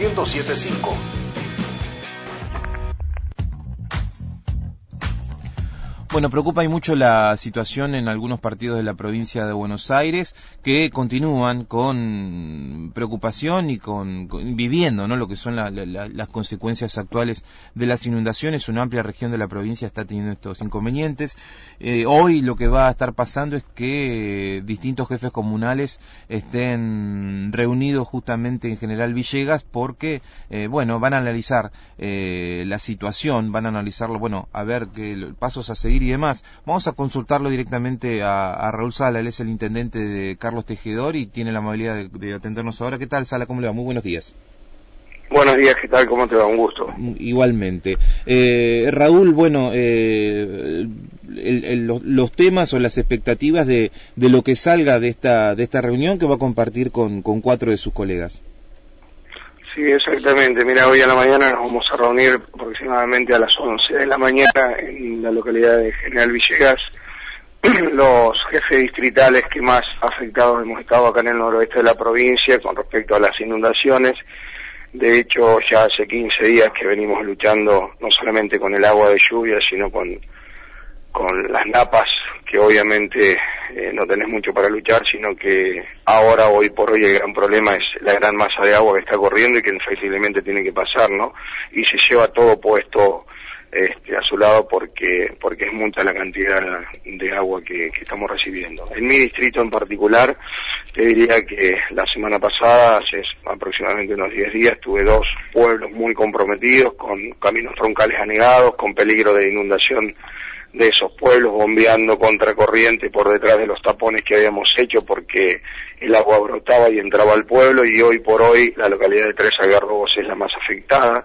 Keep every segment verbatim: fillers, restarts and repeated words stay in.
ciento siete punto cinco. Bueno, preocupa y mucho la situación en algunos partidos de la provincia de Buenos Aires que continúan con preocupación y con, con viviendo, ¿no?, lo que son la, la, las consecuencias actuales de las inundaciones. Una amplia región de la provincia está teniendo estos inconvenientes. Eh, hoy lo que va a estar pasando es que eh, distintos jefes comunales estén reunidos justamente en General Villegas porque, eh, bueno, van a analizar eh, la situación, van a analizarlo, bueno, a ver qué pasos a seguir y demás. Vamos a consultarlo directamente a, a Raúl Sala. Él es el intendente de Carlos Tejedor y tiene la amabilidad de, de atendernos ahora. ¿Qué tal, Sala? ¿Cómo le va? Muy buenos días. Buenos días, ¿qué tal? ¿Cómo te va? Un gusto. Igualmente. Eh, Raúl, bueno, eh, el, el, los, los temas o las expectativas de, de lo que salga de esta de esta reunión que va a compartir con, con cuatro de sus colegas. Sí, exactamente. Mira, hoy a la mañana nos vamos a reunir aproximadamente a las once de la mañana en la localidad de General Villegas. Los jefes distritales que más afectados hemos estado acá en el noroeste de la provincia con respecto a las inundaciones. De hecho, ya hace quince días que venimos luchando no solamente con el agua de lluvia, sino con, con las napas, que obviamente eh, no tenés mucho para luchar, sino que ahora, hoy por hoy, el gran problema es la gran masa de agua que está corriendo y que infaliblemente tiene que pasar, ¿no? Y se lleva todo puesto este, a su lado porque porque es mucha la cantidad de agua que, que estamos recibiendo. En mi distrito en particular, te diría que la semana pasada, hace aproximadamente unos diez días, tuve dos pueblos muy comprometidos, con caminos troncales anegados, con peligro de inundación de esos pueblos, bombeando contracorriente por detrás de los tapones que habíamos hecho porque el agua brotaba y entraba al pueblo, y hoy por hoy la localidad de Tres Algarrobos es la más afectada.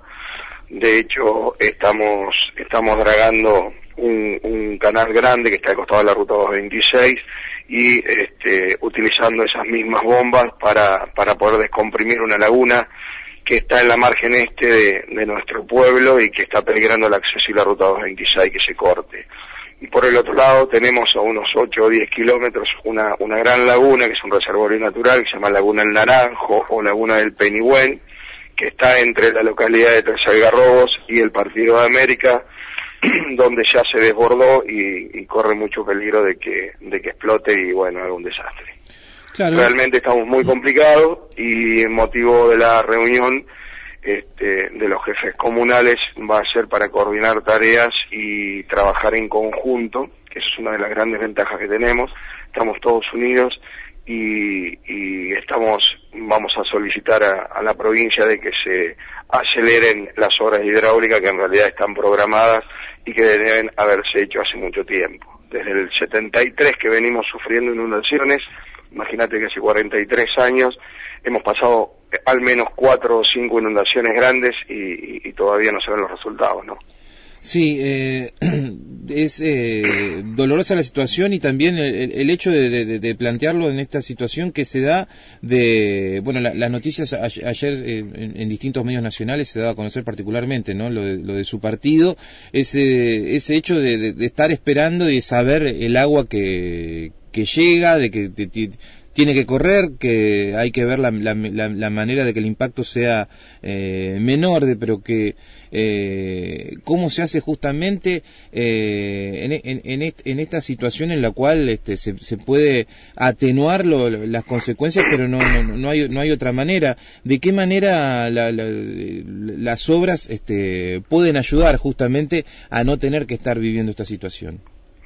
De hecho, estamos estamos dragando un, un canal grande que está al costado de la ruta doscientos veintiséis y este, utilizando esas mismas bombas para, para poder descomprimir una laguna que está en la margen este de, de nuestro pueblo y que está peligrando el acceso y la ruta doscientos veintiséis que se corte. Y por el otro lado tenemos a unos ocho o diez kilómetros una, una gran laguna que es un reservorio natural que se llama Laguna El Naranjo o Laguna del Penigüén, que está entre la localidad de Tres Algarrobos y el Partido de América, donde ya se desbordó y, y corre mucho peligro de que, de que explote y bueno, haga un desastre. Claro. Realmente estamos muy complicados y el motivo de la reunión este, de los jefes comunales va a ser para coordinar tareas y trabajar en conjunto, que eso es una de las grandes ventajas que tenemos. Estamos todos unidos y, y estamos vamos a solicitar a, a la provincia de que se aceleren las obras hidráulicas que en realidad están programadas y que deben haberse hecho hace mucho tiempo. Desde el setenta y tres que venimos sufriendo inundaciones. Imagínate que hace cuarenta y tres años hemos pasado al menos cuatro o cinco inundaciones grandes y, y, y todavía no se ven los resultados, ¿no? Sí, eh, es eh, dolorosa la situación y también el, el hecho de, de, de plantearlo en esta situación que se da de, bueno, la, las noticias a, ayer eh, en, en distintos medios nacionales se daba a conocer particularmente, ¿no? Lo de, lo de su partido, ese, ese hecho de, de, de estar esperando y de saber el agua que, que llega, de que de, de, tiene que correr, que hay que ver la, la, la, la manera de que el impacto sea eh, menor, de, pero que eh, cómo se hace justamente eh, en, en, en, est, en esta situación en la cual este, se, se puede atenuar lo, las consecuencias, pero no, no, no, hay, no hay otra manera. ¿De qué manera la, la, las obras este, pueden ayudar justamente a no tener que estar viviendo esta situación?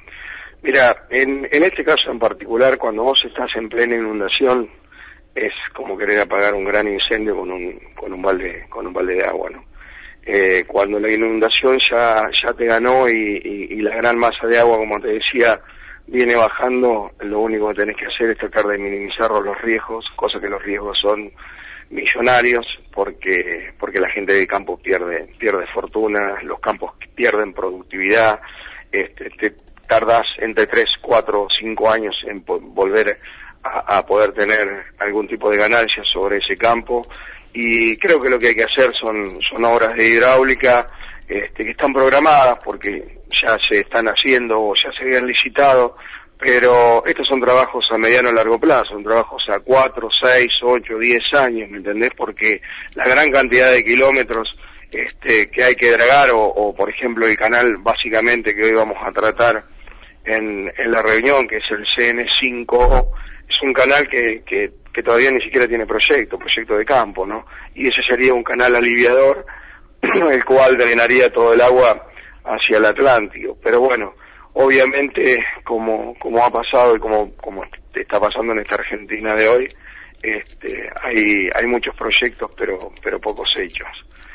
Mira, en, en este caso en particular, cuando vos estás en plena inundación, es como querer apagar un gran incendio con un con un balde con un balde de agua, ¿no? Eh, cuando la inundación ya ya te ganó y, y, y la gran masa de agua, como te decía, viene bajando, lo único que tenés que hacer es tratar de minimizar los riesgos, cosa que los riesgos son millonarios, porque porque la gente del campo pierde pierde fortuna, los campos pierden productividad, este, te tardás entre tres, cuatro o cinco años en volver a, a poder tener algún tipo de ganancia sobre ese campo, y creo que lo que hay que hacer son, son obras de hidráulica este, que están programadas porque ya se están haciendo o ya se habían licitado pero estos son trabajos a mediano o largo plazo, son trabajos a cuatro, seis, ocho, diez años, ¿me entendés? Porque la gran cantidad de kilómetros este, que hay que dragar, o, o por ejemplo el canal básicamente que hoy vamos a tratar en, en la reunión, que es el C N cinco O, es un canal que, que, que todavía ni siquiera tiene proyecto, proyecto de campo, ¿no? Y ese sería un canal aliviador, el cual drenaría todo el agua hacia el Atlántico. Pero bueno, obviamente, como, como ha pasado y como, como está pasando en esta Argentina de hoy, este, hay, hay muchos proyectos, pero, pero pocos hechos.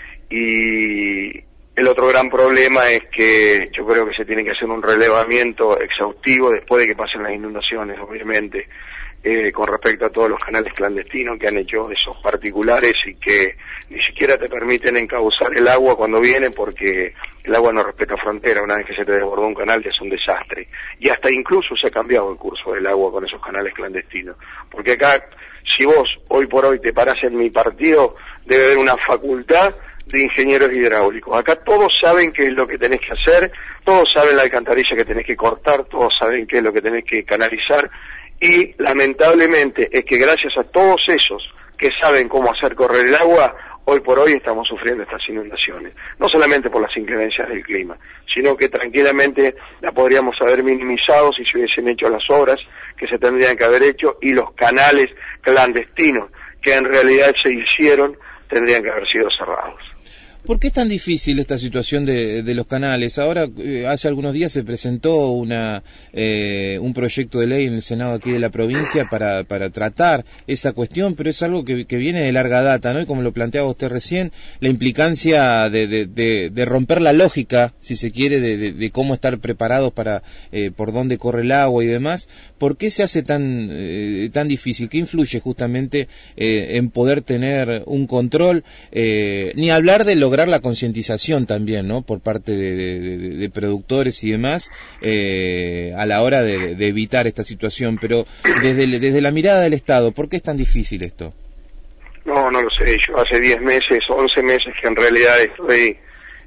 Y el otro gran problema es que yo creo que se tiene que hacer un relevamiento exhaustivo después de que pasen las inundaciones, obviamente, eh, con respecto a todos los canales clandestinos que han hecho esos particulares y que ni siquiera te permiten encauzar el agua cuando viene, porque el agua no respeta frontera. Una vez que se te desbordó un canal ya es un desastre. Y hasta incluso se ha cambiado el curso del agua con esos canales clandestinos. Porque acá, si vos hoy por hoy te parás en mi partido, debe haber una facultad de ingenieros hidráulicos. Acá todos saben qué es lo que tenés que hacer, todos saben la alcantarilla que tenés que cortar, todos saben qué es lo que tenés que canalizar, y lamentablemente es que gracias a todos esos que saben cómo hacer correr el agua, hoy por hoy estamos sufriendo estas inundaciones. No solamente por las inclemencias del clima, sino que tranquilamente la podríamos haber minimizado si se hubiesen hecho las obras que se tendrían que haber hecho, y los canales clandestinos que en realidad se hicieron tendrían que haber sido cerrados. ¿Por qué es tan difícil esta situación de, de los canales? Ahora, eh, hace algunos días se presentó una eh, un proyecto de ley en el Senado aquí de la provincia para, para tratar esa cuestión, pero es algo que, que viene de larga data, ¿no? Y como lo planteaba usted recién, la implicancia de, de, de, de romper la lógica, si se quiere, de, de, de cómo estar preparados para eh, por dónde corre el agua y demás. ¿Por qué se hace tan eh, tan difícil? ¿Qué influye justamente eh, en poder tener un control? Eh, ni hablar de lograr la concientización también, ¿no? Por parte de, de, de, de productores y demás, eh, a la hora de, de evitar esta situación. Pero desde, desde la mirada del Estado, ¿por qué es tan difícil esto? No, no lo sé. Yo hace diez meses, once meses que en realidad estoy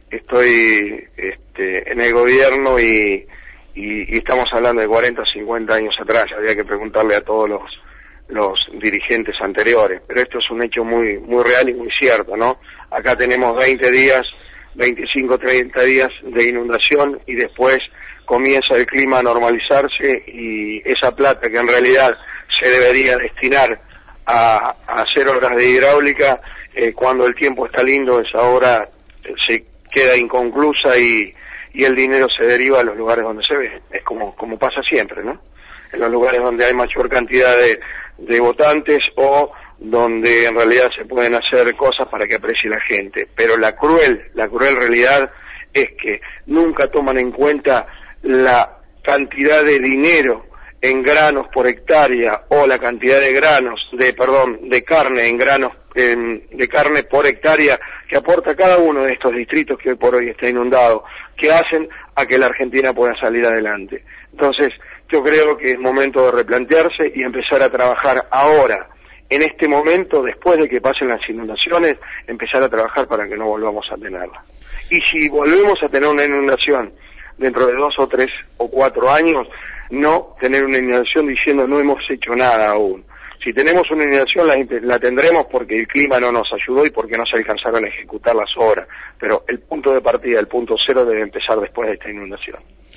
estoy este, en el gobierno y, y, y estamos hablando de cuarenta, cincuenta años atrás. Había que preguntarle a todos los los dirigentes anteriores, pero esto es un hecho muy muy real y muy cierto, ¿no? Acá tenemos veinte días, veinticinco, treinta días de inundación y después comienza el clima a normalizarse, y esa plata que en realidad se debería destinar a, a hacer obras de hidráulica, eh, cuando el tiempo está lindo, esa obra se queda inconclusa y, y el dinero se deriva a los lugares donde se ve. Es como, como pasa siempre, ¿no? En los lugares donde hay mayor cantidad de, de votantes o donde en realidad se pueden hacer cosas para que aprecie la gente. Pero la cruel, la cruel realidad es que nunca toman en cuenta la cantidad de dinero en granos por hectárea, o la cantidad de granos, de perdón, de carne en granos, en, de carne por hectárea que aporta cada uno de estos distritos que hoy por hoy está inundado, que hacen a que la Argentina pueda salir adelante. Entonces, yo creo que es momento de replantearse y empezar a trabajar ahora, en este momento, después de que pasen las inundaciones, empezar a trabajar para que no volvamos a tenerla. Y si volvemos a tener una inundación dentro de dos o tres o cuatro años, no tener una inundación diciendo no hemos hecho nada aún. Si tenemos una inundación la, la tendremos porque el clima no nos ayudó y porque no se alcanzaron a ejecutar las obras, pero el punto de partida, el punto cero, debe empezar después de esta inundación.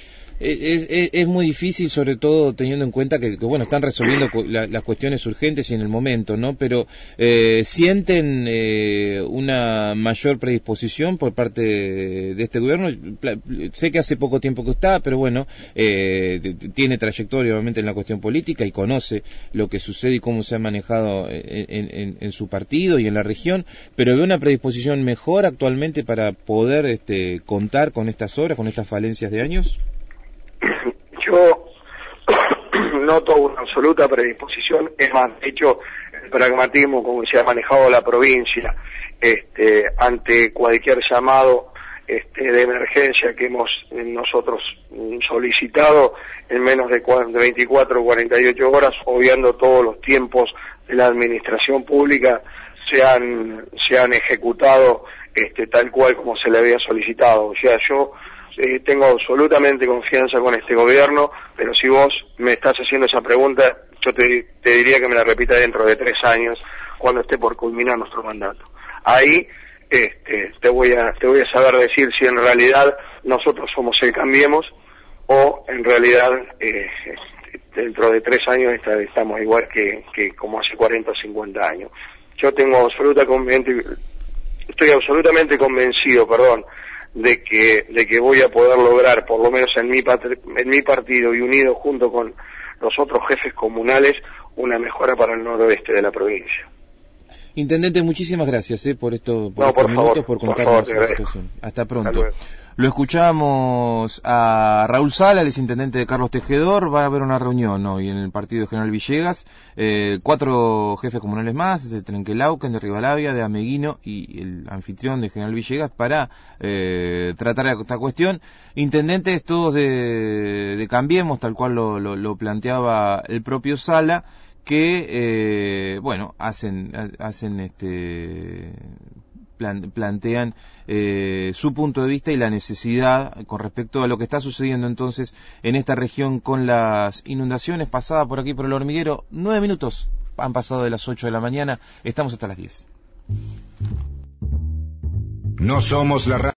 Es, es, es muy difícil, sobre todo teniendo en cuenta que, que bueno, están resolviendo cu la, las cuestiones urgentes y en el momento, ¿no? Pero eh, sienten eh, una mayor predisposición por parte de, de este gobierno. Sé que hace poco tiempo que está, pero bueno, eh, tiene trayectoria obviamente en la cuestión política y conoce lo que sucede y cómo se ha manejado en, en, en su partido y en la región. Pero ve una predisposición mejor actualmente para poder este, contar con estas obras, con estas falencias de años. Yo noto una absoluta predisposición, es más, de hecho, el pragmatismo como se ha manejado la provincia este, ante cualquier llamado este, de emergencia que hemos nosotros solicitado en menos de veinticuatro o cuarenta y ocho horas, obviando todos los tiempos de la administración pública, se han, se han ejecutado este, tal cual como se le había solicitado. O sea, yo eh, tengo absolutamente confianza con este gobierno, pero si vos me estás haciendo esa pregunta, yo te, te diría que me la repita dentro de tres años, cuando esté por culminar nuestro mandato. Ahí este, te voy a te voy a saber decir si en realidad nosotros somos el Cambiemos o en realidad eh, dentro de tres años está, estamos igual que, que como hace cuarenta o cincuenta años. Yo tengo absoluta estoy absolutamente convencido, perdón, de que de que voy a poder lograr, por lo menos en mi en mi partido y unido junto con los otros jefes comunales, una mejora para el noroeste de la provincia. Intendente, muchísimas gracias eh, por esto, por no, estos por minutos, favor, por contarnos por la favor, situación. Hasta pronto. Hasta Lo escuchamos a Raúl Sala, el intendente de Carlos Tejedor. Va a haber una reunión hoy en el partido de General Villegas. Eh, cuatro jefes comunales más, de Trenquelauquen, de Rivadavia, de Ameguino y el anfitrión de General Villegas para eh, tratar esta cuestión. Intendentes todos de, de Cambiemos, tal cual lo, lo, lo planteaba el propio Sala, que eh, bueno hacen hacen este plan, plantean eh, su punto de vista y la necesidad con respecto a lo que está sucediendo entonces en esta región con las inundaciones. Pasada por aquí por el hormiguero, nueve minutos han pasado de las ocho de la mañana, estamos hasta las diez. No somos la